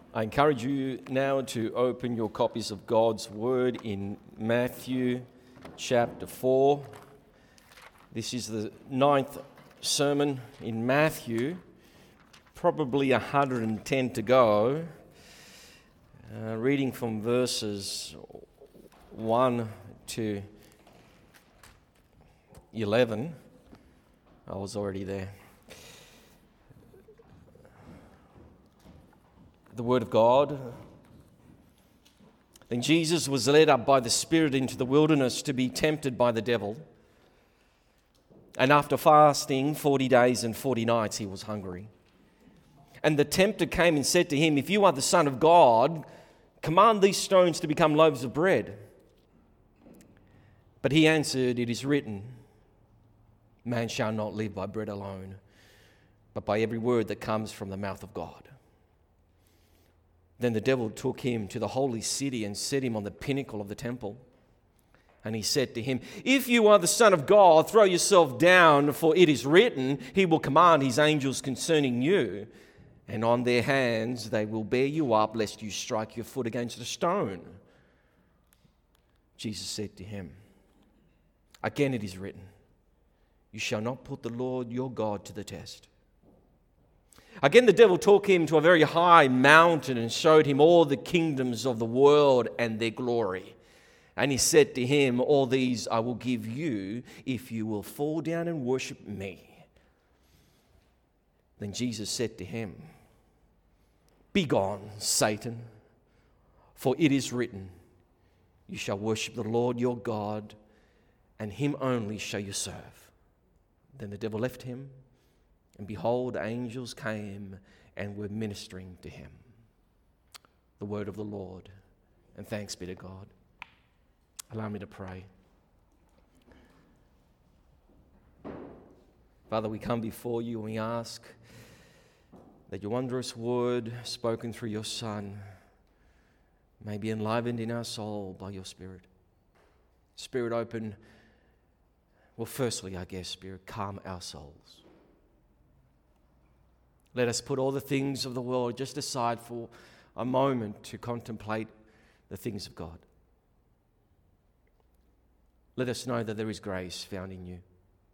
I encourage you now to open your copies of God's Word in Matthew chapter 4. This is the 9th sermon in Matthew, probably 110 to go. Reading from verses 1 to 11. I was already there. The Word of God. Then Jesus was led up by the Spirit into the wilderness to be tempted by the devil. And after fasting 40 days and 40 nights, he was hungry. And the tempter came and said to him, "If you are the Son of God, command these stones to become loaves of bread." But he answered, "It is written, man shall not live by bread alone, but by every word that comes from the mouth of God." Then the devil took him to the holy city and set him on the pinnacle of the temple. And he said to him, "If you are the Son of God, throw yourself down, for it is written, he will command his angels concerning you, and on their hands they will bear you up, lest you strike your foot against a stone." Jesus said to him, "Again it is written, you shall not put the Lord your God to the test." Again the devil took him to a very high mountain and showed him all the kingdoms of the world and their glory. And he said to him, "All these I will give you if you will fall down and worship me." Then Jesus said to him, "Begone, Satan, for it is written, you shall worship the Lord your God, and him only shall you serve." Then the devil left him, and behold, angels came and were ministering to him. The word of the Lord, and thanks be to God. Allow me to pray. Father, we come before you and we ask that your wondrous word spoken through your Son may be enlivened in our soul by your Spirit. Spirit, open, well, firstly, I guess, Spirit, calm our souls. Let us put all the things of the world just aside for a moment to contemplate the things of God. Let us know that there is grace found in you.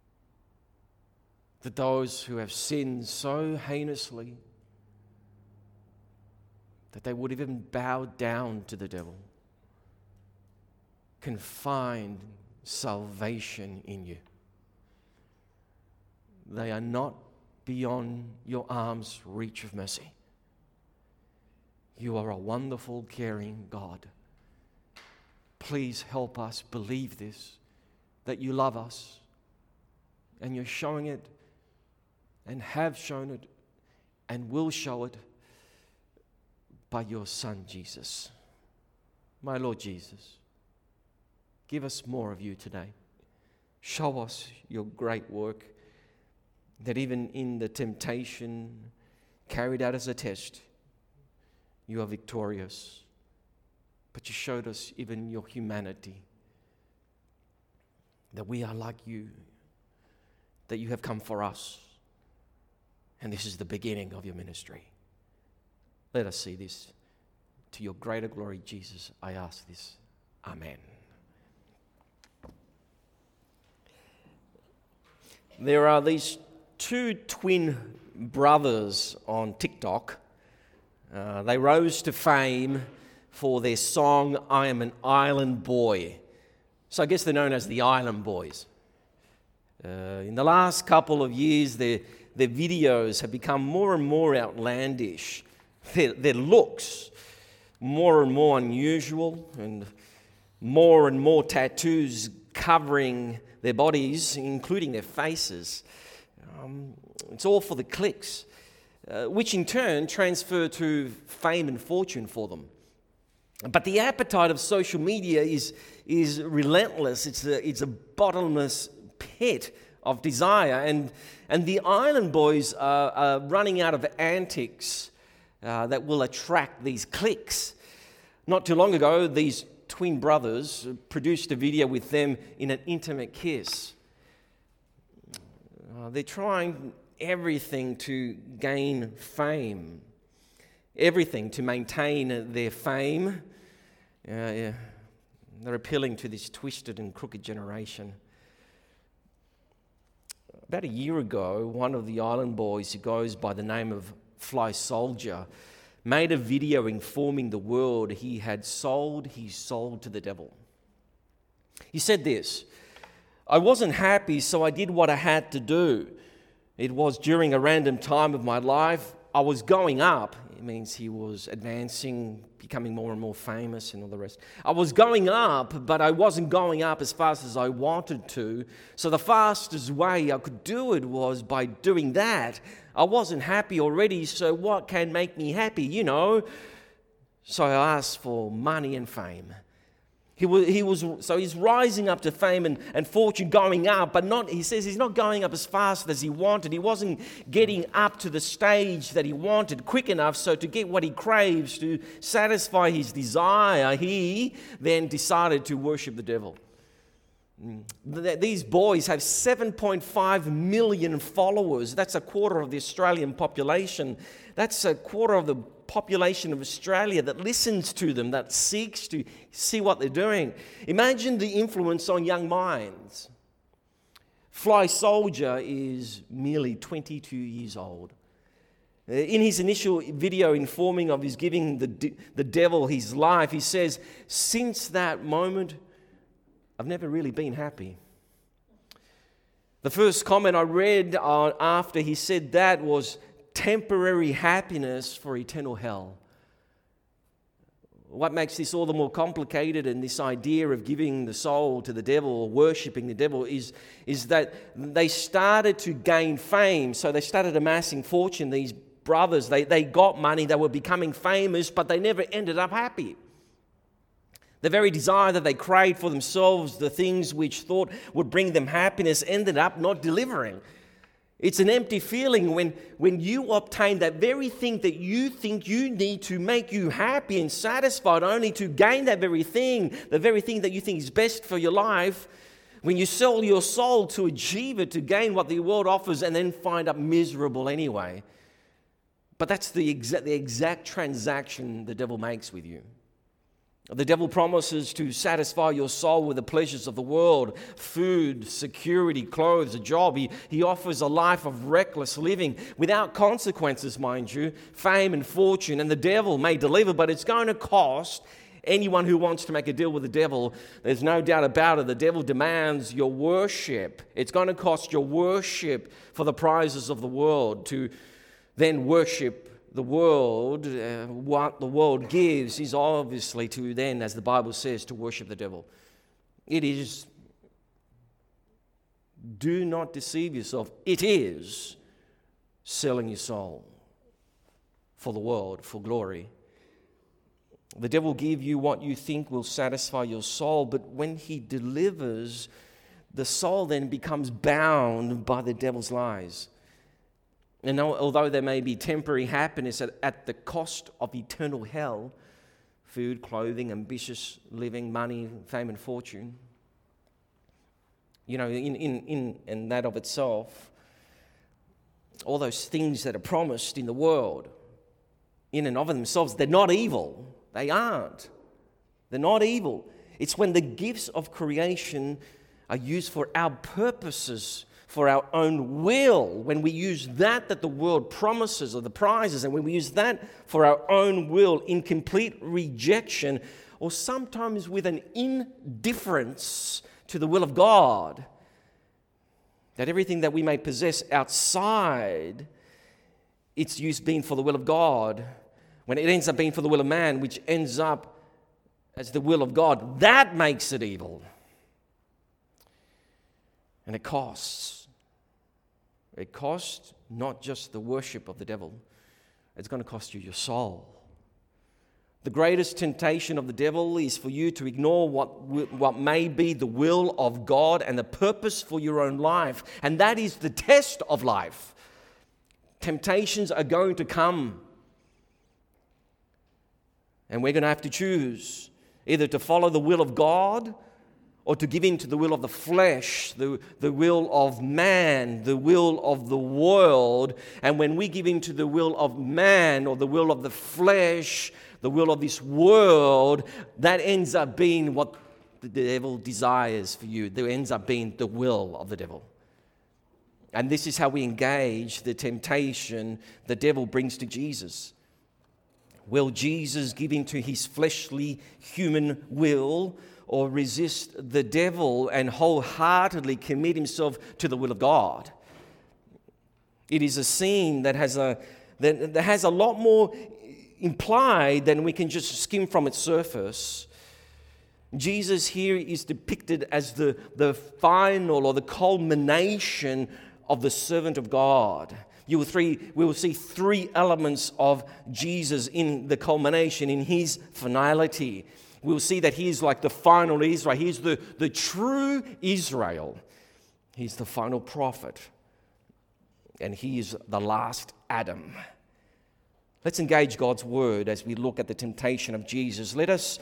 That those who have sinned so heinously that they would even bow down to the devil can find salvation in you. They are not beyond your arm's reach of mercy. You are a wonderful, caring God. Please help us believe this, that you love us, and you're showing it, and have shown it, and will show it by your Son, Jesus. My Lord Jesus, give us more of you today. Show us your great work, that even in the temptation carried out as a test, you are victorious. But you showed us even your humanity, that we are like you, that you have come for us, and this is the beginning of your ministry. Let us see this. To your greater glory, Jesus, I ask this. Amen. There are these two twin brothers on TikTok. They rose to fame for their song, "I Am an Island Boy." So I guess they're known as the Island Boys. In the last couple of years, their videos have become more and more outlandish. Their looks more and more unusual, and more tattoos covering their bodies, including their faces. It's all for the clicks, which in turn transfer to fame and fortune for them. But the appetite of social media is relentless. It's a bottomless pit of desire, and the Island Boys are running out of antics that will attract these clicks. Not too long ago, these twin brothers produced a video with them in an intimate kiss. They're trying everything to gain fame. everything to maintain their fame. They're appealing to this twisted and crooked generation. About a year ago, one of the island boys who goes by the name of Fly Soldier made a video informing the world he had sold his soul to the devil. He said this: "I wasn't happy, so I did what I had to do. It was during a random time of my life. I was going up." It means he was advancing, becoming more and more famous and all the rest. "I was going up, but I wasn't going up as fast as I wanted to. So the fastest way I could do it was by doing that. I wasn't happy already, so what can make me happy, you know? So I asked for money and fame." So he's rising up to fame and fortune, going up, but not. He says he's not going up as fast as he wanted. He wasn't getting up to the stage that he wanted quick enough. So to get what he craves, to satisfy his desire, he then decided to worship the devil. These boys have 7.5 million followers. That's a quarter of the Australian population. That's a quarter of the population of Australia that listens to them, that seeks to see what they're doing. Imagine the influence on young minds. Fly Soldier is merely 22 years old. In his initial video informing of his giving the devil his life, he says, "Since that moment, I've never really been happy." The first comment I read after he said that was, "Temporary happiness for eternal hell." What makes this all the more complicated, and this idea of giving the soul to the devil or worshipping the devil, is that they started to gain fame. So they started amassing fortune. These brothers, they got money, they were becoming famous, but they never ended up happy. The very desire that they craved for themselves, the things which thought would bring them happiness, ended up not delivering. It's an empty feeling when you obtain that very thing that you think you need to make you happy and satisfied, only to gain that very thing, the very thing that you think is best for your life. When you sell your soul to achieve it, to gain what the world offers, and then find out miserable anyway. But that's the exact transaction the devil makes with you. The devil promises to satisfy your soul with the pleasures of the world: food, security, clothes, a job. He offers a life of reckless living without consequences, mind you, fame and fortune. And the devil may deliver, but it's going to cost anyone who wants to make a deal with the devil. There's no doubt about it. The devil demands your worship. It's going to cost your worship for the prizes of the world. To then worship the world, what the world gives, is obviously to then, as the Bible says, to worship the devil. It is, do not deceive yourself, it is selling your soul for the world, for glory. The devil will give you what you think will satisfy your soul, but when he delivers, the soul then becomes bound by the devil's lies. And although there may be temporary happiness at the cost of eternal hell, food, clothing, ambitious living, money, fame and fortune, you know, in that of itself, all those things that are promised in the world, in and of themselves, they're not evil. They aren't. They're not evil. It's when the gifts of creation are used for our purposes, for our own will, when we use that the world promises, or the prizes, and when we use that for our own will in complete rejection, or sometimes with an indifference to the will of God, that everything that we may possess outside its use being for the will of God, when it ends up being for the will of man, which ends up as the will of God, that makes it evil. And it costs. It costs not just the worship of the devil, it's going to cost you your soul. The greatest temptation of the devil is for you to ignore what may be the will of God and the purpose for your own life. And that is the test of life. Temptations are going to come. And we're going to have to choose either to follow the will of God or to give in to the will of the flesh, the will of man, the will of the world. And when we give in to the will of man or the will of the flesh, the will of this world, that ends up being what the devil desires for you. That ends up being the will of the devil. And this is how we engage the temptation the devil brings to Jesus. Will Jesus give in to his fleshly human will, or resist the devil and wholeheartedly commit himself to the will of God? It is a scene that has a lot more implied than we can just skim from its surface. Jesus here is depicted as the final or the culmination of the servant of God. We will see three elements of Jesus in the culmination, in his finality. We'll see that he is like the final Israel. He's the true Israel. He's the final prophet. And he is the last Adam. Let's engage God's word as we look at the temptation of Jesus. Let us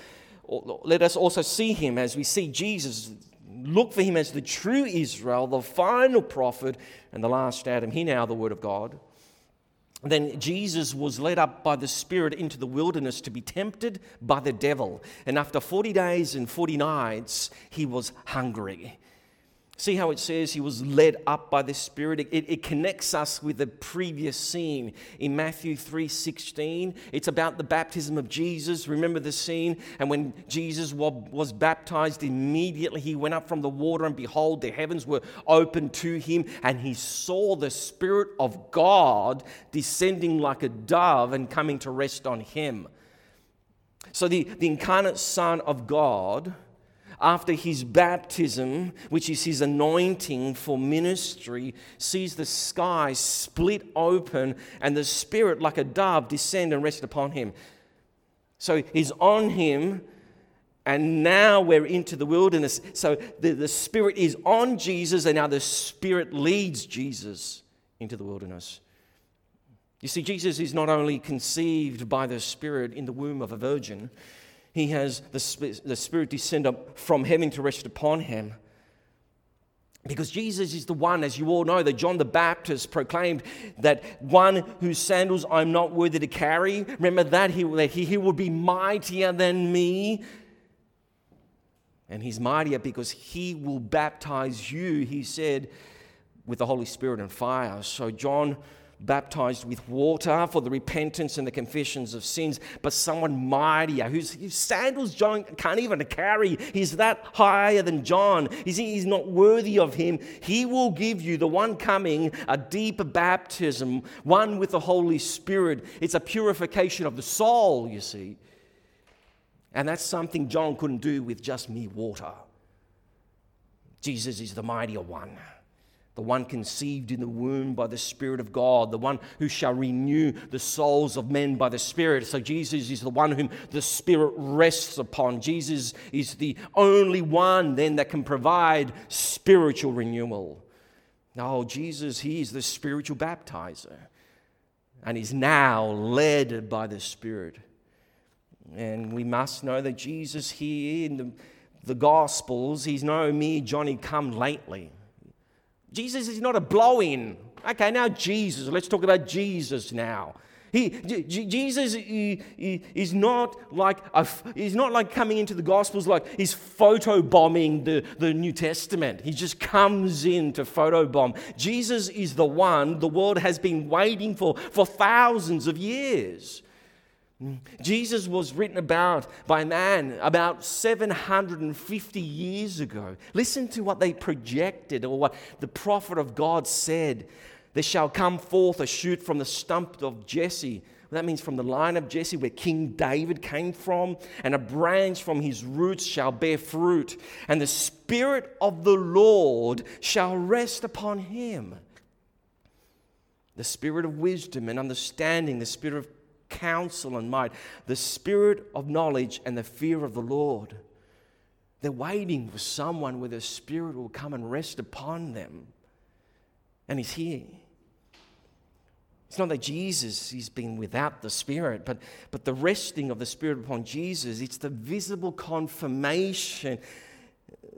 also see him as we see Jesus. Look for him as the true Israel, the final prophet, and the last Adam. Hear now the word of God. Then Jesus was led up by the Spirit into the wilderness to be tempted by the devil. And after 40 days and 40 nights, he was hungry. See how it says he was led up by the Spirit? It connects us with the previous scene in Matthew 3:16. It's about the baptism of Jesus. Remember the scene? And when Jesus was baptized, immediately he went up from the water, and behold, the heavens were opened to him, and he saw the Spirit of God descending like a dove and coming to rest on him. So the incarnate Son of God, after his baptism, which is his anointing for ministry, sees the sky split open and the Spirit like a dove descend and rest upon him. So he's on him, and now we're into the wilderness. So the Spirit is on Jesus, and now the Spirit leads Jesus into the wilderness. You see, Jesus is not only conceived by the Spirit in the womb of a virgin, he has the Spirit descend up from heaven to rest upon him. Because Jesus is the one, as you all know, that John the Baptist proclaimed, that one whose sandals I'm not worthy to carry. Remember that he will be mightier than me. And he's mightier because he will baptize you, he said, with the Holy Spirit and fire. So John baptized with water for the repentance and the confessions of sins, but someone mightier, whose sandals John can't even carry. He's that higher than John. He's not worthy of him. He will give you, the one coming, a deeper baptism, one with the Holy Spirit. It's a purification of the soul, you see. And that's something John couldn't do with just mere water. Jesus is the mightier one. The one conceived in the womb by the Spirit of God, the one who shall renew the souls of men by the Spirit. So Jesus is the one whom the Spirit rests upon. Jesus is the only one then that can provide spiritual renewal. Now, Jesus, he is the spiritual baptizer, and is now led by the Spirit. And we must know that Jesus here in the Gospels, he's no mere Johnny come lately. Jesus is not a blow-in. Okay, now Jesus. Let's talk about Jesus now. Jesus is not like coming into the Gospels like he's photobombing the New Testament. He just comes in to photobomb. Jesus is the one the world has been waiting for thousands of years. Jesus was written about by a man about 750 years ago. Listen to what they projected, or what the prophet of God said. There shall come forth a shoot from the stump of Jesse. That means from the line of Jesse, where King David came from. And a branch from his roots shall bear fruit. And the Spirit of the Lord shall rest upon him. The Spirit of wisdom and understanding, the Spirit of counsel and might, the Spirit of knowledge and the fear of the Lord. They're waiting for someone where the Spirit will come and rest upon them. And he's here. It's not that Jesus, he's been without the Spirit, but the resting of the Spirit upon Jesus, it's the visible confirmation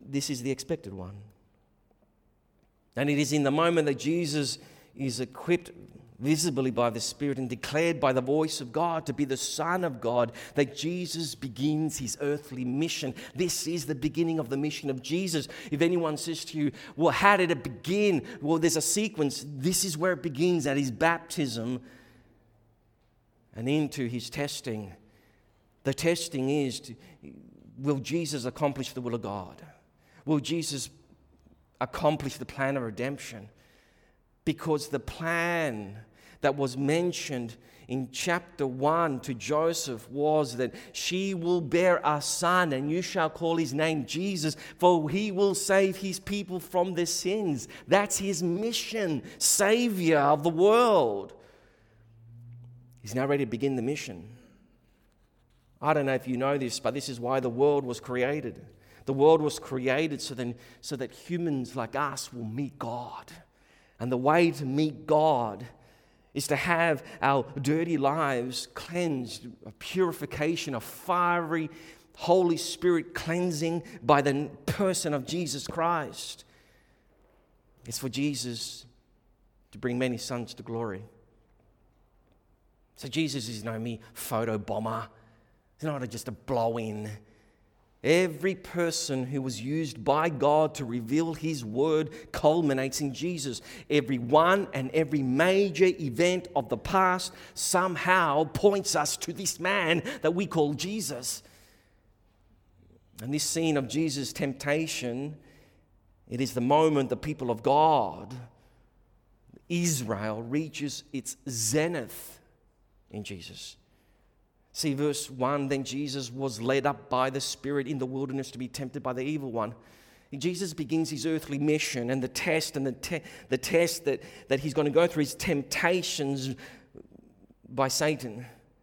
this is the expected one. And it is in the moment that Jesus is equipped visibly by the Spirit and declared by the voice of God to be the Son of God that Jesus begins his earthly mission. This is the beginning of the mission of Jesus. If anyone says to you, well, how did it begin? Well, there's a sequence. This is where it begins, at his baptism and into his testing. The testing is, will Jesus accomplish the will of God? Will Jesus accomplish the plan of redemption? Because the plan that was mentioned in chapter 1 to Joseph was that she will bear a son and you shall call his name Jesus, for he will save his people from their sins. That's his mission, Savior of the world. He's now ready to begin the mission. I don't know if you know this, but this is why the world was created. The world was created so that humans like us will meet God. And the way to meet God is to have our dirty lives cleansed, a purification, a fiery Holy Spirit cleansing by the person of Jesus Christ. It's for Jesus to bring many sons to glory. So Jesus is no mere photo bomber. He's not just a blow-in. Every person who was used by God to reveal his word culminates in Jesus. Every one and every major event of the past somehow points us to this man that we call Jesus. And this scene of Jesus' temptation, it is the moment the people of God, Israel, reaches its zenith in Jesus. See, verse 1, then Jesus was led up by the Spirit in the wilderness to be tempted by the evil one. Jesus begins his earthly mission, and the test that he's going to go through is temptations by Satan.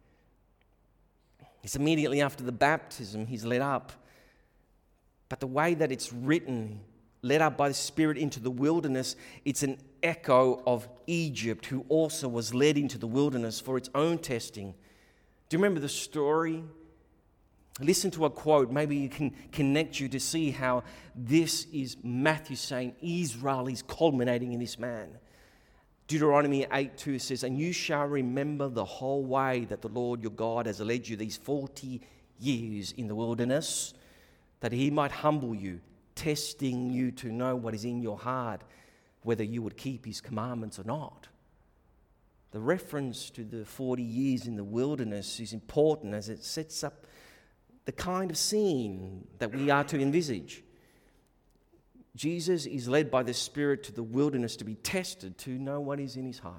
It's immediately after the baptism he's led up. But the way that it's written, led up by the Spirit into the wilderness, it's an echo of Egypt, who also was led into the wilderness for its own testing. Do you remember the story? Listen to a quote. Maybe you can connect you to see how this is Matthew saying Israel is culminating in this man. Deuteronomy 8:2 says, and you shall remember the whole way that the Lord your God has led you these 40 years in the wilderness, that he might humble you, testing you to know what is in your heart, whether you would keep his commandments or not. The reference to the 40 years in the wilderness is important as it sets up the kind of scene that we are to envisage. Jesus is led by the Spirit to the wilderness to be tested, to know what is in his heart.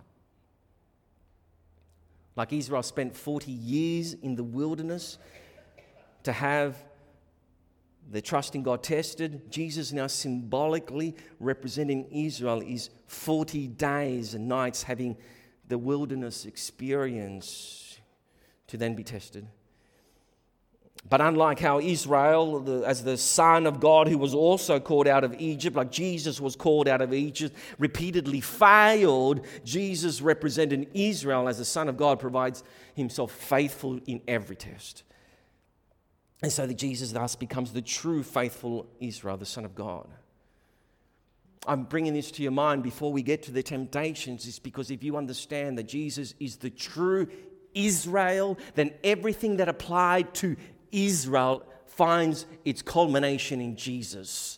Like Israel spent 40 years in the wilderness to have the trust in God tested, Jesus now symbolically representing Israel is 40 days and nights having the wilderness experience to then be tested. But unlike how Israel, as the Son of God who was also called out of Egypt, like Jesus was called out of Egypt, repeatedly failed, Jesus represented Israel as the Son of God provides himself faithful in every test. And so that Jesus thus becomes the true faithful Israel, the Son of God. I'm bringing this to your mind before we get to the temptations, is because if you understand that Jesus is the true Israel, then everything that applied to Israel finds its culmination in Jesus.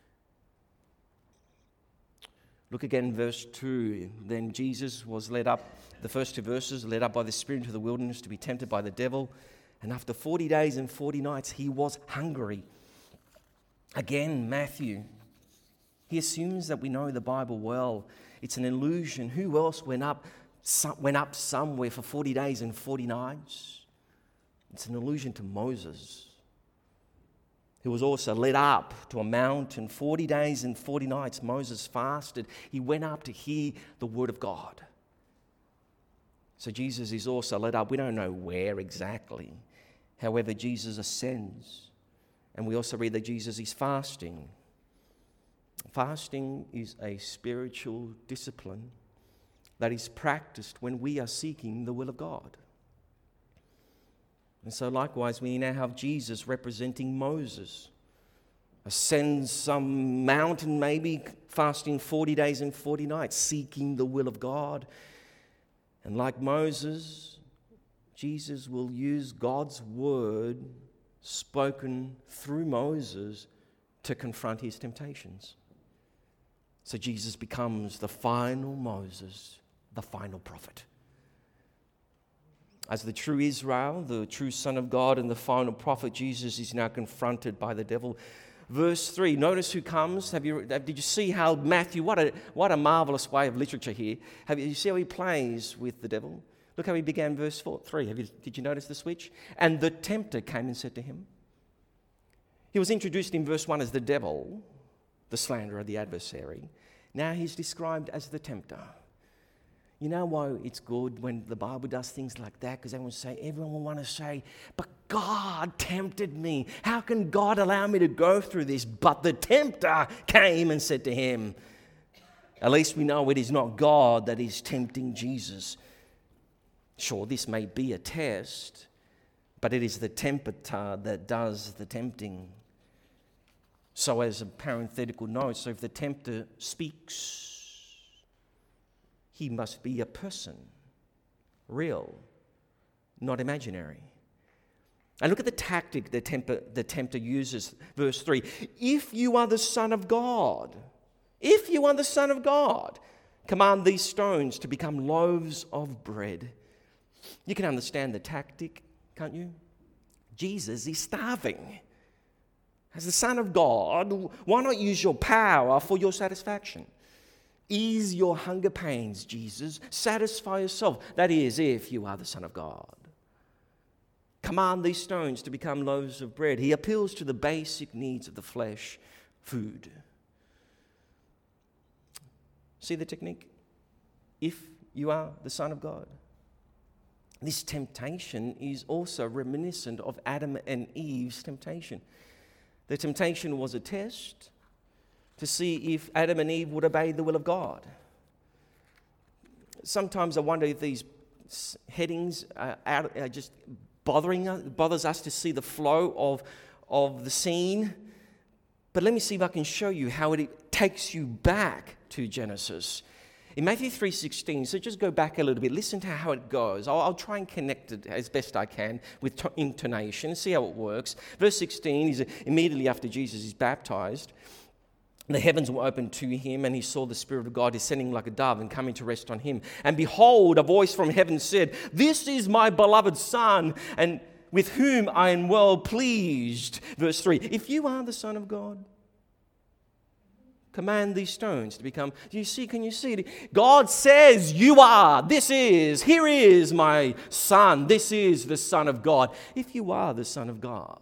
Look again, verse 2. Then Jesus was led up, the first two verses, led up by the Spirit into the wilderness to be tempted by the devil. And after 40 days and 40 nights, he was hungry. Again, Matthew, he assumes that we know the Bible well. It's an illusion. Who else went up somewhere for 40 days and 40 nights? It's an allusion to Moses, who was also led up to a mountain 40 days and 40 nights. Moses fasted. He went up to hear the word of God. So Jesus is also led up. We don't know where exactly. However, Jesus ascends. And we also read that Jesus is fasting. Fasting is a spiritual discipline that is practiced when we are seeking the will of God. And so likewise, we now have Jesus representing Moses. ascends some mountain, maybe fasting 40 days and 40 nights, seeking the will of God. And like Moses, Jesus will use God's word spoken through Moses to confront his temptations. So Jesus becomes the final Moses, the final prophet. As the true Israel, the true Son of God, and the final prophet, Jesus is now confronted by the devil. Verse 3, notice who comes. Did you see how Matthew, what a marvelous way of literature here. You see how he plays with the devil? Look how he began verse 3. Did you notice the switch? And the tempter came and said to him. He was introduced in verse 1 as the devil, the slanderer, the adversary. Now he's described as the tempter. You know why it's good when the Bible does things like that? Because everyone will want to say, but God tempted me. How can God allow me to go through this? But the tempter came and said to him. At least we know it is not God that is tempting Jesus. Sure, this may be a test, but it is the tempter that does the tempting. So as a parenthetical note, so if the tempter speaks, he must be a person, real, not imaginary. And look at the tactic the tempter uses, verse 3. If you are the Son of God, command these stones to become loaves of bread. You can understand the tactic, can't you? Jesus is starving. As the Son of God, why not use your power for your satisfaction? Ease your hunger pains, Jesus. Satisfy yourself. That is, if you are the Son of God. Command these stones to become loaves of bread. He appeals to the basic needs of the flesh, food. See the technique? If you are the Son of God. This temptation is also reminiscent of Adam and Eve's temptation. The temptation was a test to see if Adam and Eve would obey the will of God. Sometimes I wonder if these headings are just bothers us to see the flow of the scene. But let me see if I can show you how it takes you back to Genesis. In Matthew 3:16, so just go back a little bit, listen to how it goes. I'll try and connect it as best I can with intonation, see how it works. Verse 16 is immediately after Jesus is baptized. The heavens were opened to him, and he saw the Spirit of God descending like a dove and coming to rest on him. And behold, a voice from heaven said, "This is my beloved Son, and with whom I am well pleased." Verse 3, if you are the Son of God, command these stones to become... Can you see it? God says you are. Here is my Son. This is the Son of God. If you are the Son of God.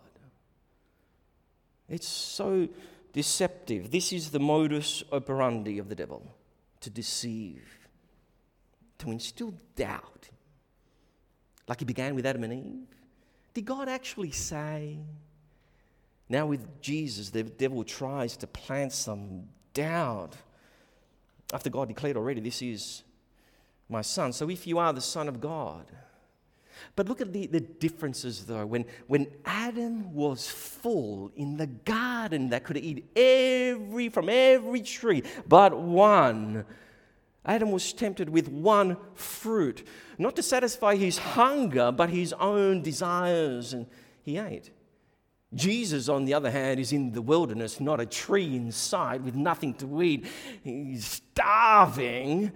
It's so deceptive. This is the modus operandi of the devil, to deceive, to instill doubt. Like he began with Adam and Eve. Did God actually say? Now with Jesus, the devil tries to plant some doubt after God declared already, this is my Son. So if you are the Son of God. But look at the differences, though. When Adam was full in the garden that could eat from every tree but one, Adam was tempted with one fruit, not to satisfy his hunger, but his own desires, and he ate. Jesus, on the other hand, is in the wilderness, not a tree in sight, with nothing to eat. He's starving.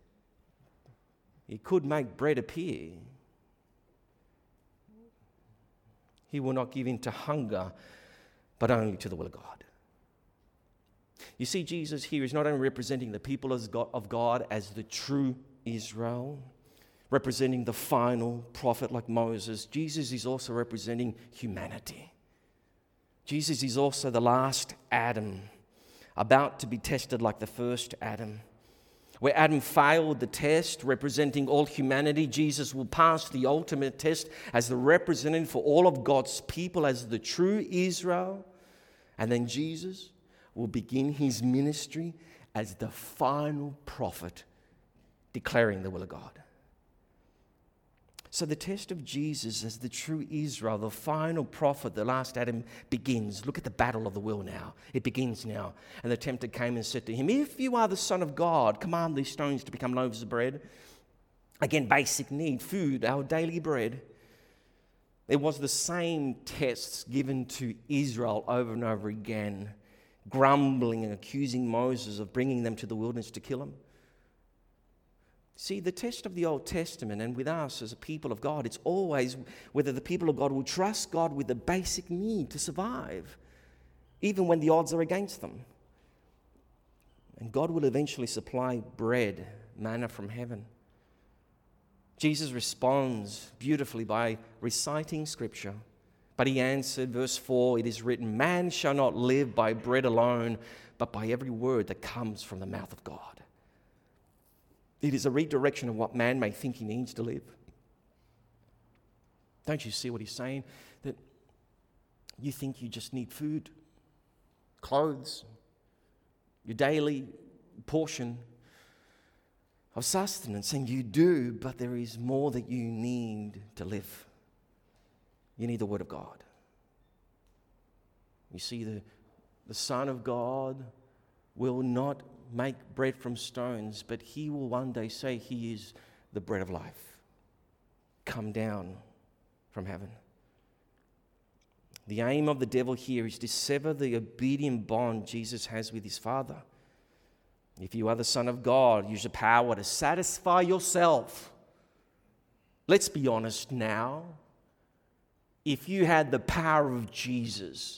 He could make bread appear. He will not give in to hunger, but only to the will of God. You see, Jesus here is not only representing the people of God as the true Israel, representing the final prophet like Moses. Jesus is also representing humanity. Jesus is also the last Adam, about to be tested like the first Adam. Where Adam failed the test, representing all humanity, Jesus will pass the ultimate test as the representative for all of God's people, as the true Israel. And then Jesus will begin his ministry as the final prophet, declaring the will of God. So the test of Jesus as the true Israel, the final prophet, the last Adam, begins. Look at the battle of the will now. It begins now. And the tempter came and said to him, if you are the Son of God, command these stones to become loaves of bread. Again, basic need, food, our daily bread. It was the same tests given to Israel over and over again, grumbling and accusing Moses of bringing them to the wilderness to kill him. See, the test of the Old Testament and with us as a people of God, it's always whether the people of God will trust God with the basic need to survive, even when the odds are against them. And God will eventually supply bread, manna from heaven. Jesus responds beautifully by reciting Scripture. But he answered, verse 4, it is written, man shall not live by bread alone, but by every word that comes from the mouth of God. It is a redirection of what man may think he needs to live. Don't you see what he's saying? That you think you just need food, clothes, your daily portion of sustenance, and you do, but there is more that you need to live. You need the Word of God. You see, the Son of God will not make bread from stones, but he will one day say he is the bread of life, come down from heaven. The aim of the devil here is to sever the obedient bond Jesus has with his Father. If you are the Son of God, use your power to satisfy yourself. Let's be honest now. If you had the power of Jesus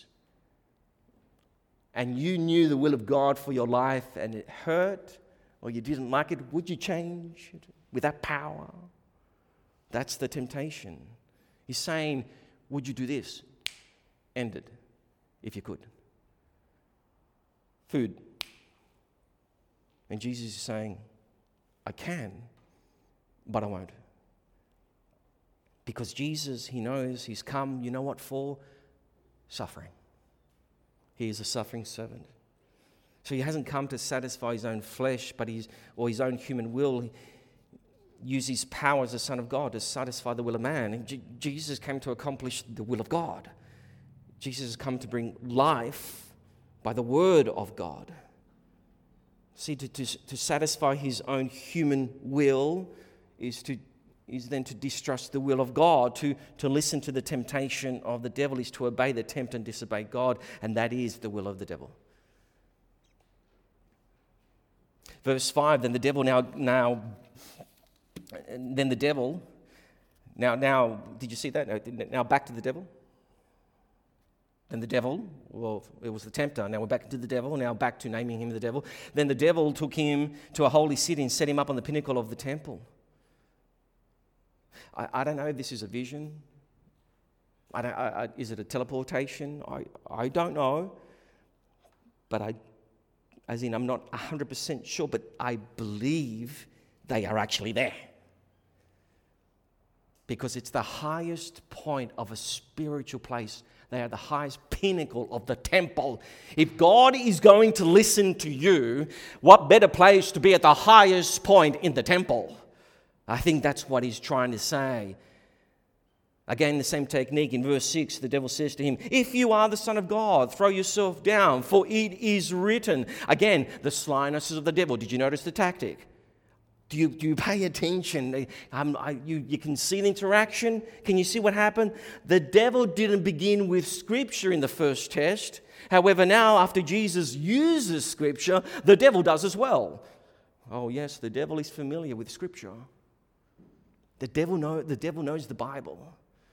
and you knew the will of God for your life and it hurt or you didn't like it, would you change it with that power? That's the temptation. He's saying, would you do this? End it, if you could. Food. And Jesus is saying, I can, but I won't. Because Jesus, he knows he's come, you know what for? Suffering. He is a suffering servant. So he hasn't come to satisfy his own flesh, but his own human will. He use his power as the Son of God to satisfy the will of man. And Jesus came to accomplish the will of God. Jesus has come to bring life by the word of God. See, to satisfy his own human will is then to distrust the will of God. To listen to the temptation of the devil is to obey the tempt and disobey God, and that is the will of the devil. Verse 5, then the devil now, did you see that? Now back to the devil. Then the devil, well, it was the tempter. Now we're back to the devil. Now back to naming him the devil. Then the devil took him to a holy city and set him up on the pinnacle of the temple. I don't know if this is a vision. Is it a teleportation? I don't know. But I'm not 100% sure, but I believe they are actually there. Because it's the highest point of a spiritual place. They are the highest pinnacle of the temple. If God is going to listen to you, what better place to be at the highest point in the temple? I think that's what he's trying to say. Again, the same technique. In verse 6, the devil says to him, if you are the Son of God, throw yourself down, for it is written. Again, the slyness of the devil. Did you notice the tactic? Do you pay attention? You can see the interaction. Can you see what happened? The devil didn't begin with Scripture in the first test. However, now after Jesus uses Scripture, the devil does as well. Oh yes, the devil is familiar with Scripture. The devil knows the Bible.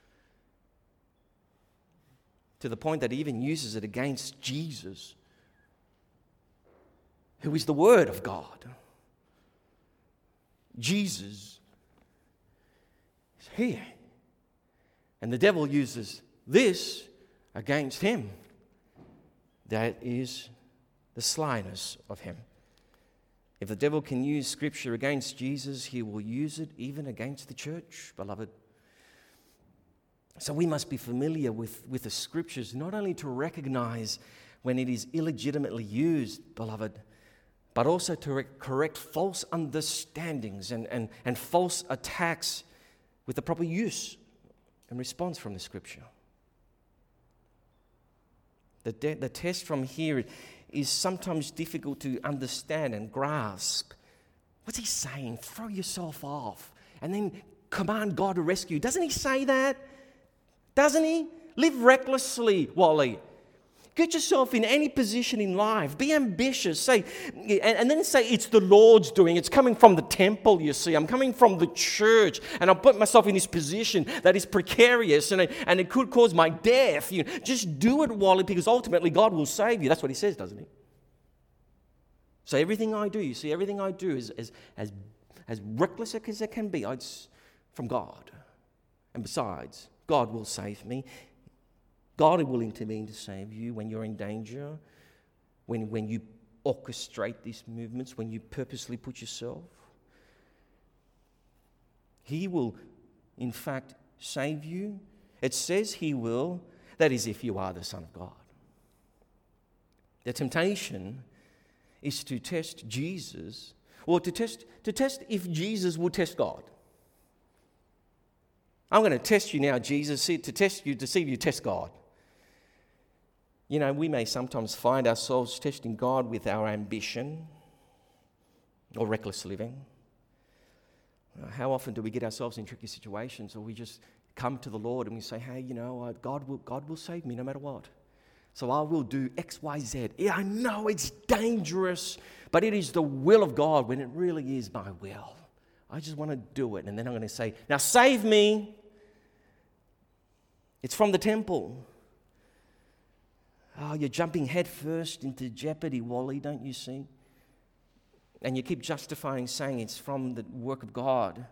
To the point that he even uses it against Jesus, who is the Word of God. Jesus is here. And the devil uses this against him. That is the slyness of him. If the devil can use Scripture against Jesus, he will use it even against the church, beloved. So we must be familiar with the Scriptures, not only to recognize when it is illegitimately used, beloved, but also to correct false understandings and false attacks with the proper use and response from the Scripture. The test from here is sometimes difficult to understand and grasp. What's he saying? Throw yourself off and then command God to rescue. Doesn't he say that? Doesn't he? Live recklessly, Wally. Get yourself in any position in life. Be ambitious. Say, and then say it's the Lord's doing. It's coming from the temple, you see. I'm coming from the church. And I'll put myself in this position that is precarious and it could cause my death. Just do it, Wally, because ultimately God will save you. That's what he says, doesn't he? So everything I do, you see, everything I do is as reckless as it can be. It's from God. And besides, God will save me. God will intervene to save you when you're in danger, when you orchestrate these movements, when you purposely put yourself. He will, in fact, save you. It says he will. That is, if you are the Son of God. The temptation is to test Jesus, or to test if Jesus will test God. I'm going to test you now, Jesus, to test you, to see if you test God. We may sometimes find ourselves testing God with our ambition or reckless living. How often do we get ourselves in tricky situations, or we just come to the Lord and we say, hey, God will save me no matter what. So I will do X, Y, Z. Yeah, I know it's dangerous, but it is the will of God when it really is my will. I just want to do it. And then I'm going to say, now save me. It's from the temple. Oh, you're jumping headfirst into jeopardy, Wally, don't you see? And you keep justifying, saying it's from the work of God.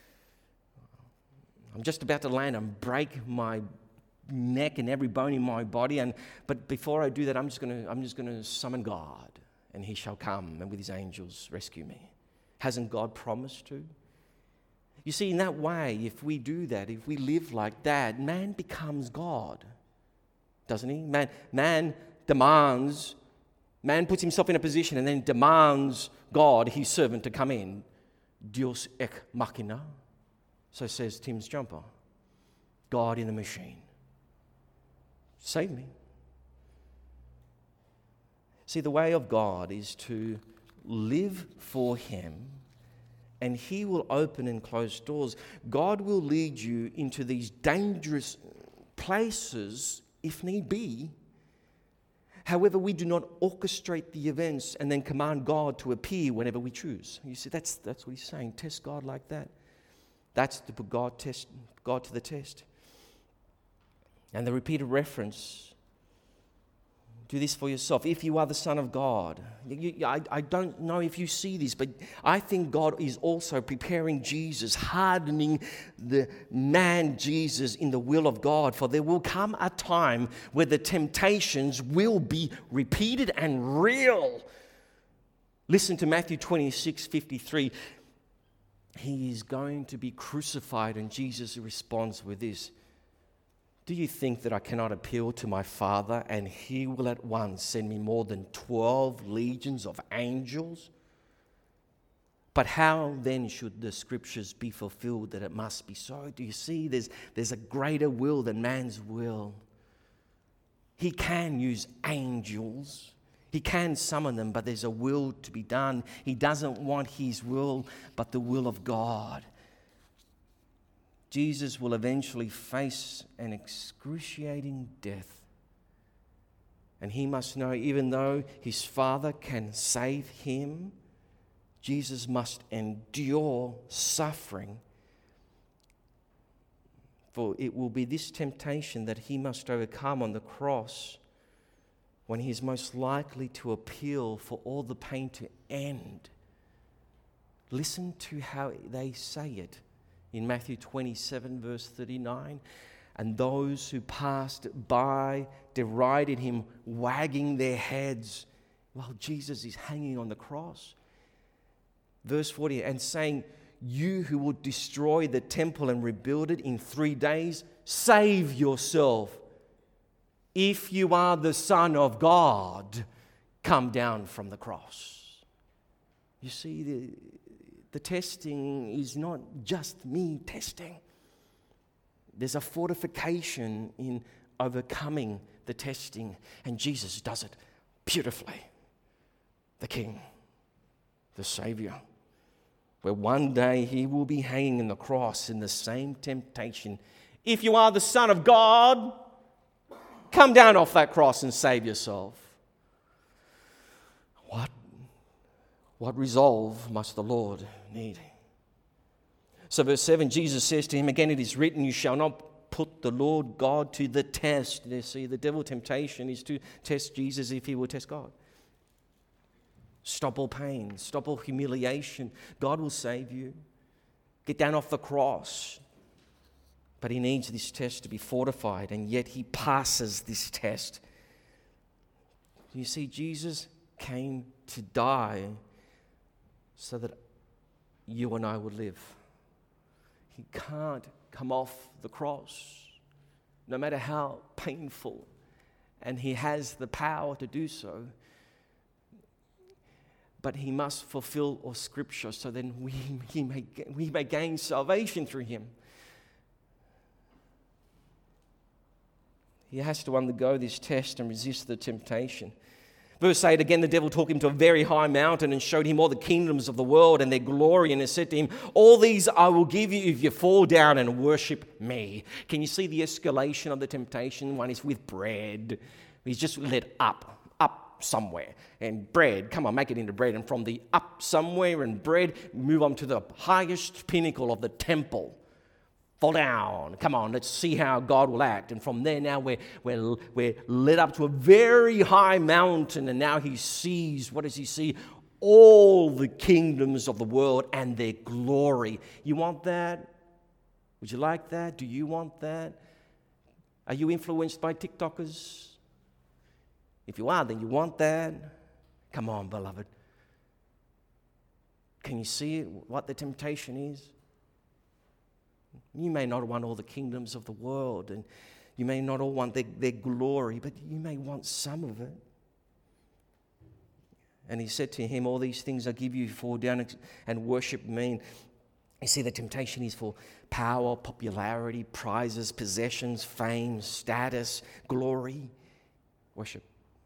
I'm just about to land and break my neck and every bone in my body, but before I do that, I'm just going to summon God, and he shall come and with his angels rescue me. Hasn't God promised to? You see, in that way, if we do that, if we live like that, man becomes God. Doesn't he? Man puts himself in a position and then demands God, his servant, to come in. Deus ex machina. So says Tim's jumper. God in the machine. Save me. See, the way of God is to live for him, and he will open and close doors. God will lead you into these dangerous places if need be. However, we do not orchestrate the events and then command God to appear whenever we choose. You see, that's what he's saying. Test God like that. That's to put God to the test. And the repeated reference, do this for yourself. If you are the Son of God. I don't know if you see this, but I think God is also preparing Jesus, hardening the man Jesus in the will of God. For there will come a time where the temptations will be repeated and real. Listen to Matthew 26:53. He is going to be crucified, and Jesus responds with this. Do you think that I cannot appeal to my Father, and he will at once send me more than 12 legions of angels? But how then should the scriptures be fulfilled that it must be so? Do you see there's a greater will than man's will? He can use angels. He can summon them, but there's a will to be done. He doesn't want his will, but the will of God. Jesus will eventually face an excruciating death. And he must know, even though his Father can save him, Jesus must endure suffering. For it will be this temptation that he must overcome on the cross when he is most likely to appeal for all the pain to end. Listen to how they say it. In Matthew 27, verse 39, and those who passed by derided him, wagging their heads while Jesus is hanging on the cross. Verse 40, and saying, you who will destroy the temple and rebuild it in 3 days, save yourself. If you are the Son of God, come down from the cross. You see, the testing is not just me testing. There's a fortification in overcoming the testing, and Jesus does it beautifully. The King, the Savior, where one day he will be hanging on the cross in the same temptation. If you are the Son of God, come down off that cross and save yourself. What resolve must the Lord need? So verse 7, Jesus says to him, again it is written, you shall not put the Lord God to the test. You see, the devil's temptation is to test Jesus if he will test God. Stop all pain, stop all humiliation. God will save you. Get down off the cross. But he needs this test to be fortified, and yet he passes this test. You see, Jesus came to die so that you and I would live. He can't come off the cross, no matter how painful, and he has the power to do so. But he must fulfill all Scripture so then we may gain salvation through him. He has to undergo this test and resist the temptation. Verse 8, again the devil took him to a very high mountain and showed him all the kingdoms of the world and their glory, and he said to him, all these I will give you if you fall down and worship me. Can you see the escalation of the temptation? One is with bread. He's just led up somewhere. And bread, come on, make it into bread. And from the up somewhere and bread, move on to the highest pinnacle of the temple. Fall down. Come on, let's see how God will act. And from there now we're led up to a very high mountain, and now he sees, what does he see? All the kingdoms of the world and their glory. You want that? Would you like that? Do you want that? Are you influenced by TikTokers? If you are, then you want that. Come on, beloved. Can you see what the temptation is? You may not want all the kingdoms of the world, and you may not all want their glory, but you may want some of it. And he said to him, all these things I give you, fall down and worship me. You see, the temptation is for power, popularity, prizes, possessions, fame, status, glory. Worship.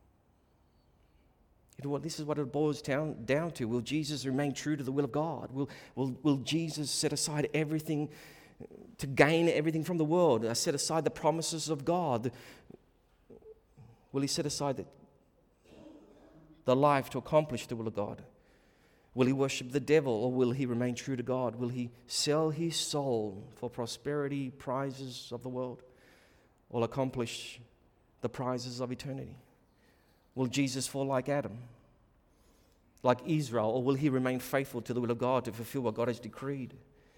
Well, this is what it boils down to. Will Jesus remain true to the will of God? Will Jesus set aside everything to gain everything from the world? Set aside the promises of God? Will he set aside the life to accomplish the will of God? Will he worship the devil, or will he remain true to God? Will he sell his soul for prosperity, prizes of the world, or accomplish the prizes of eternity? Will Jesus fall like Adam, like Israel, or will he remain faithful to the will of God to fulfill what God has decreed?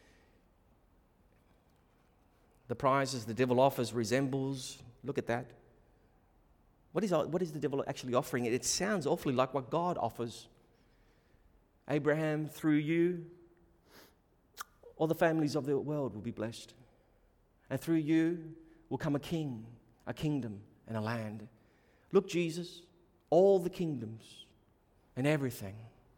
The prizes the devil offers resembles, look at that. What is the devil actually offering? It sounds awfully like what God offers. Abraham, through you, all the families of the world will be blessed. And through you will come a king, a kingdom, and a land. Look, Jesus, all the kingdoms and everything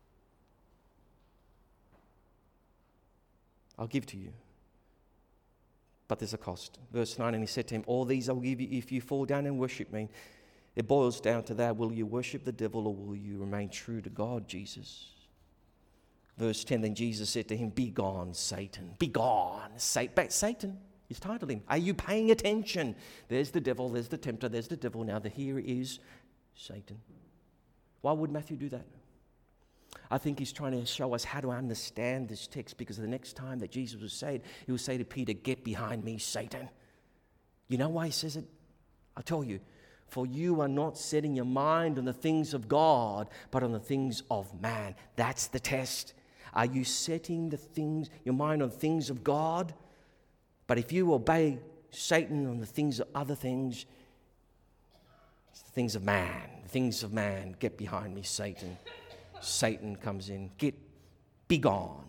I'll give to you. But there's a cost. Verse 9, and he said to him, all these I will give you if you fall down and worship me. It boils down to that. Will you worship the devil, or will you remain true to God, Jesus? Verse 10, then Jesus said to him, be gone, Satan. Be gone, Satan. He's titled him. Are you paying attention? There's the devil, there's the tempter, there's the devil. Now here is Satan. Why would Matthew do that? I think he's trying to show us how to understand this text, because the next time that Jesus was saved, he will say to Peter, get behind me, Satan. You know why he says it? I'll tell you. For you are not setting your mind on the things of God, but on the things of man. That's the test. Are you setting your mind on things of God? But if you obey Satan on the things of other things, it's the things of man. The things of man. Get behind me, Satan. Satan comes in. Be gone.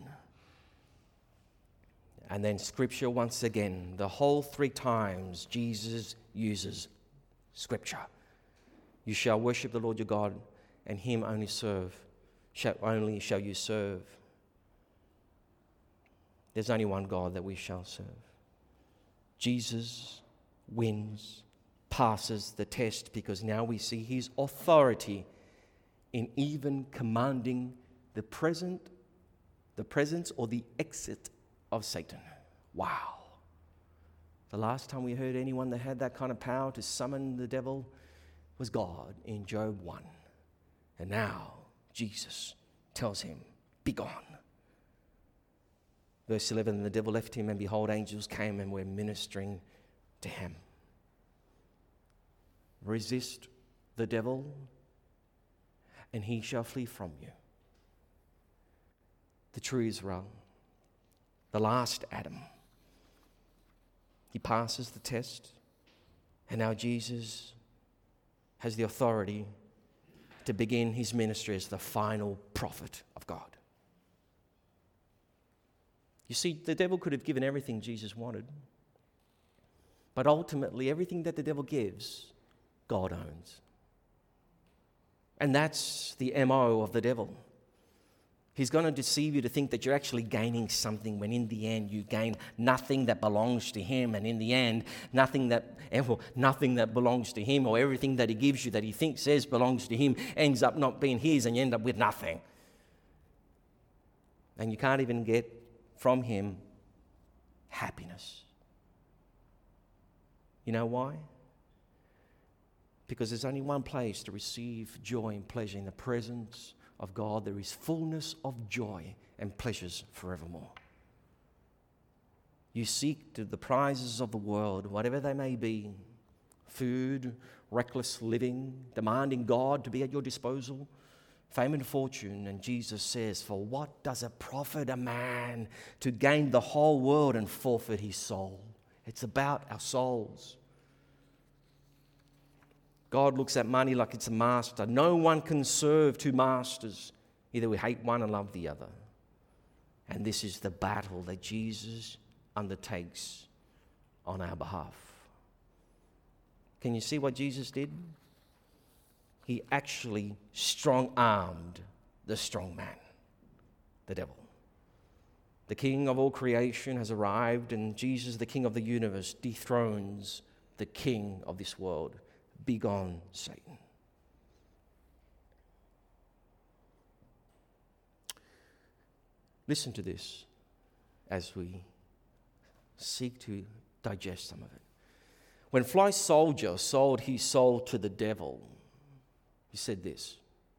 And then Scripture once again. The whole 3 times Jesus uses Scripture. You shall worship the Lord your God, and him only shall you serve. There's only one God that we shall serve. Jesus wins, passes the test, because now we see his authority in even commanding the presence or the exit of Satan. Wow. The last time we heard anyone that had that kind of power to summon the devil was God in Job 1. And now Jesus tells him, "Be gone." Verse 11, the devil left him, and behold, angels came and were ministering to him. Resist the devil, and he shall flee from you. The true Israel, the last Adam, he passes the test, and now Jesus has the authority to begin his ministry as the final prophet of God. You see, the devil could have given everything Jesus wanted, but ultimately everything that the devil gives, God owns. And that's the MO of the devil. He's going to deceive you to think that you're actually gaining something, when in the end you gain nothing that belongs to him, and in the end nothing that belongs to him, or everything that he gives you that he thinks says belongs to him ends up not being his, and you end up with nothing. And you can't even get from him happiness. You know why? Because there's only one place to receive joy and pleasure: in the presence of God. There is fullness of joy and pleasures forevermore. You seek the prizes of the world, whatever they may be: food, reckless living, demanding God to be at your disposal, fame and fortune. And Jesus says, "For what does it profit a man to gain the whole world and forfeit his soul?" It's about our souls. God looks at money like it's a master. No one can serve two masters. Either we hate one and love the other. And this is the battle that Jesus undertakes on our behalf. Can you see what Jesus did? He actually strong-armed the strong man, the devil. The King of all creation has arrived, and Jesus, the King of the universe, dethrones the king of this world. Be gone, Satan. Listen to this as we seek to digest some of it. When Fly Soldier sold his soul to the devil, he said this.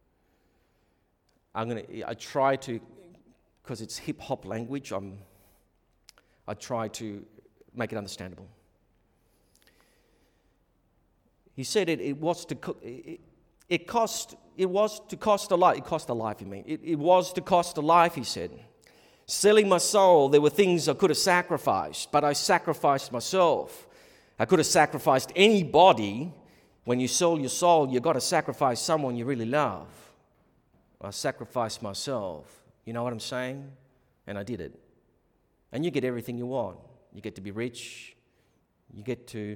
I try to, because it's hip-hop language, I try to make it understandable. He said it was to cost a life. It cost a life, you mean. It was to cost a life, he said. Selling my soul, there were things I could have sacrificed, but I sacrificed myself. I could have sacrificed anybody. When you sell your soul, you've got to sacrifice someone you really love. I sacrificed myself. You know what I'm saying? And I did it. And you get everything you want. You get to be rich. You get to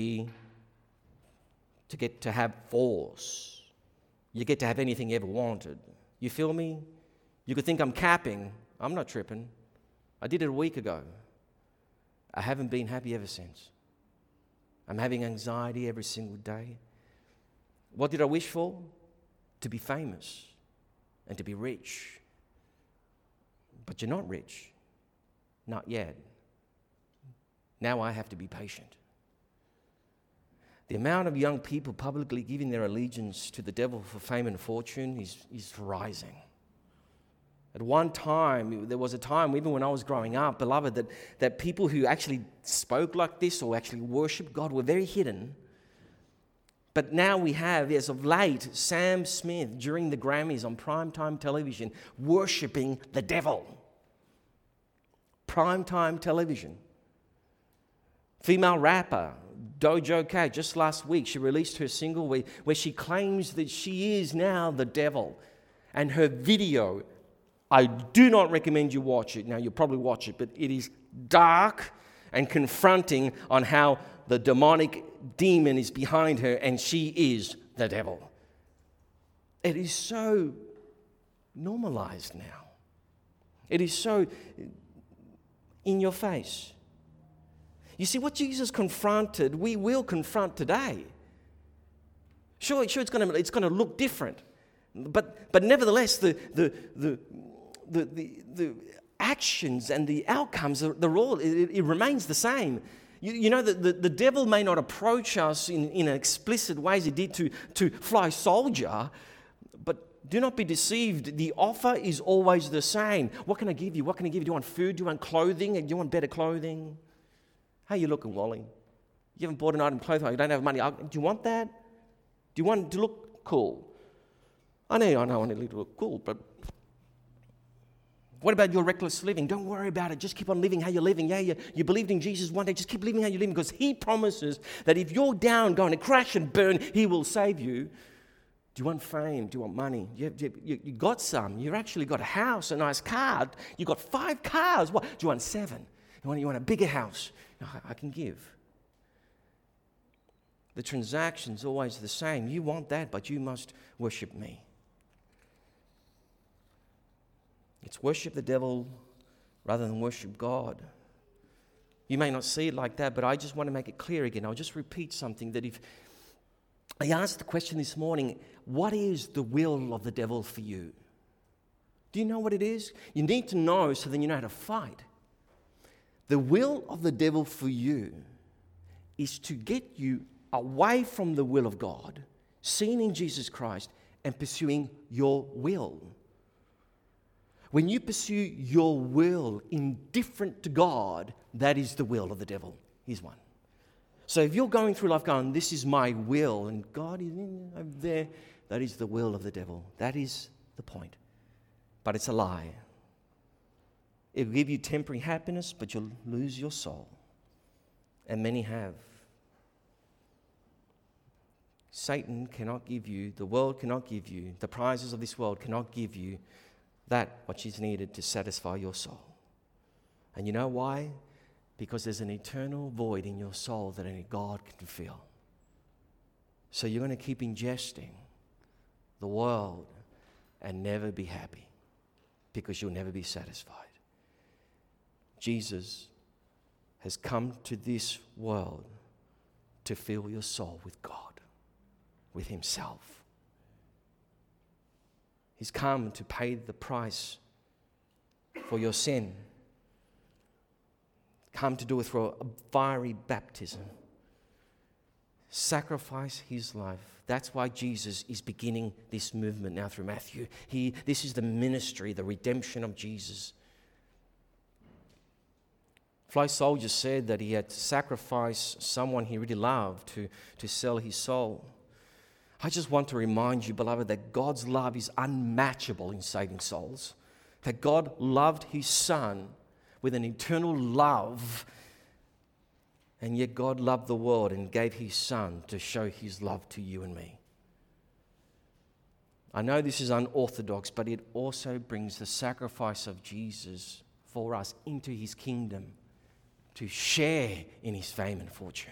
have force. You get to have anything you ever wanted. You feel me? You could think I'm capping. I'm not tripping. I did it a week ago. I haven't been happy ever since. I'm having anxiety every single day. What did I wish for? To be famous and to be rich. But you're not rich. Not yet. Now I have to be patient. The amount of young people publicly giving their allegiance to the devil for fame and fortune is rising. At one time, there was a time, even when I was growing up, beloved, that people who actually spoke like this or actually worshiped God were very hidden. But now we have, as of late, Sam Smith during the Grammys on primetime television worshiping the devil. Primetime television. Female rapper Doja Cat, just last week, she released her single where she claims that she is now the devil. And her video, I do not recommend you watch it. Now, you'll probably watch it, but it is dark and confronting on how the demonic demon is behind her and she is the devil. It is so normalized now. It is so in your face. You see, what Jesus confronted, we will confront today. Sure, it's going to look different, but nevertheless, the actions and the outcomes, it remains the same. You know that the devil may not approach us in explicit ways he did to fly soldier, but do not be deceived. The offer is always the same. What can I give you? What can I give you? Do you want food? Do you want clothing? Do you want better clothing? How you looking, Wally? You haven't bought an item of clothing. You don't have money. Do you want that? Do you want to look cool? I know I need to look cool, but what about your reckless living? Don't worry about it. Just keep on living how you're living. Yeah, you believed in Jesus one day. Just keep living how you're living, because he promises that if you're down, going to crash and burn, he will save you. Do you want fame? Do you want money? You got some. You've actually got a house, a nice car. You've got 5 cars. What? Do you want 7? You want a bigger house? No, I can give. The transaction's always the same. You want that, but you must worship me. It's worship the devil rather than worship God. You may not see it like that, but I just want to make it clear again. I'll just repeat something, that if I asked the question this morning, what is the will of the devil for you? Do you know what it is? You need to know so then you know how to fight. The will of the devil for you is to get you away from the will of God, seen in Jesus Christ, and pursuing your will. When you pursue your will indifferent to God, that is the will of the devil. Here's one. So if you're going through life going, this is my will, and God is over there, that is the will of the devil. That is the point. But it's a lie. It will give you temporary happiness, but you'll lose your soul. And many have. Satan cannot give you, the world cannot give you, the prizes of this world cannot give you that which is needed to satisfy your soul. And you know why? Because there's an eternal void in your soul that only God can fill. So you're going to keep ingesting the world and never be happy, because you'll never be satisfied. Jesus has come to this world to fill your soul with God, with himself. He's come to pay the price for your sin. Come to do it through a fiery baptism. Sacrifice his life. That's why Jesus is beginning this movement now through Matthew. This is the ministry, the redemption of Jesus. Fly Soldier said that he had to sacrifice someone he really loved to sell his soul. I just want to remind you, beloved, that God's love is unmatchable in saving souls. That God loved his Son with an eternal love, and yet God loved the world and gave his Son to show his love to you and me. I know this is unorthodox, but it also brings the sacrifice of Jesus for us into his kingdom to share in his fame and fortune.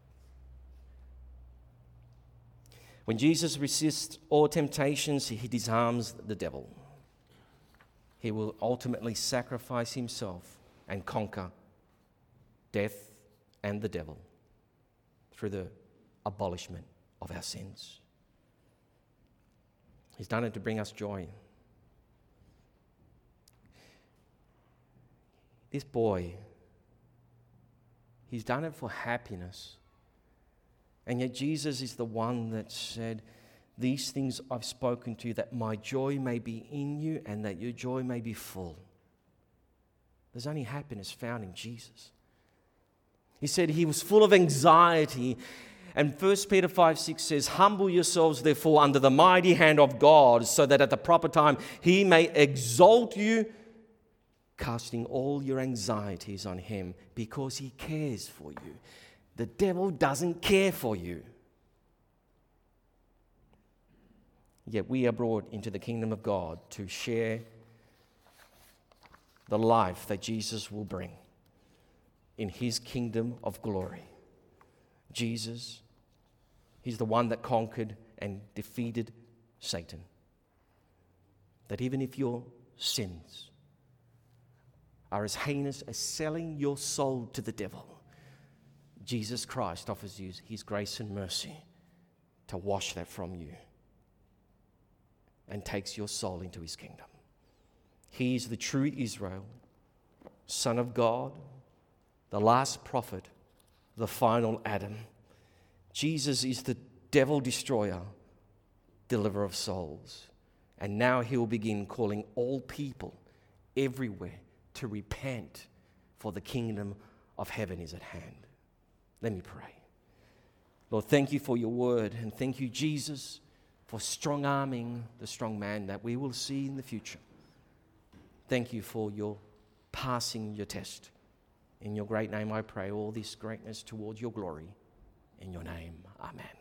When Jesus resists all temptations, he disarms the devil. He will ultimately sacrifice himself and conquer death and the devil through the abolishment of our sins. He's done it to bring us joy. This boy, he's done it for happiness. And yet Jesus is the one that said, these things I've spoken to you, that my joy may be in you and that your joy may be full. There's only happiness found in Jesus. He said he was full of anxiety. And 1 Peter 5:6 says, humble yourselves therefore under the mighty hand of God, so that at the proper time he may exalt you, casting all your anxieties on him, because he cares for you. The devil doesn't care for you. Yet we are brought into the kingdom of God to share the life that Jesus will bring in his kingdom of glory. Jesus, he's the one that conquered and defeated Satan. That even if your sins are as heinous as selling your soul to the devil, Jesus Christ offers you his grace and mercy to wash that from you and takes your soul into his kingdom. He is the true Israel, Son of God, the last prophet, the final Adam. Jesus is the devil destroyer, deliverer of souls. And now he will begin calling all people everywhere to repent, for the kingdom of heaven is at hand. Let me pray. Lord, thank you for your word, and thank you, Jesus, for strong-arming the strong man that we will see in the future. Thank you for your passing your test. In your great name I pray all this greatness towards your glory. In your name, amen.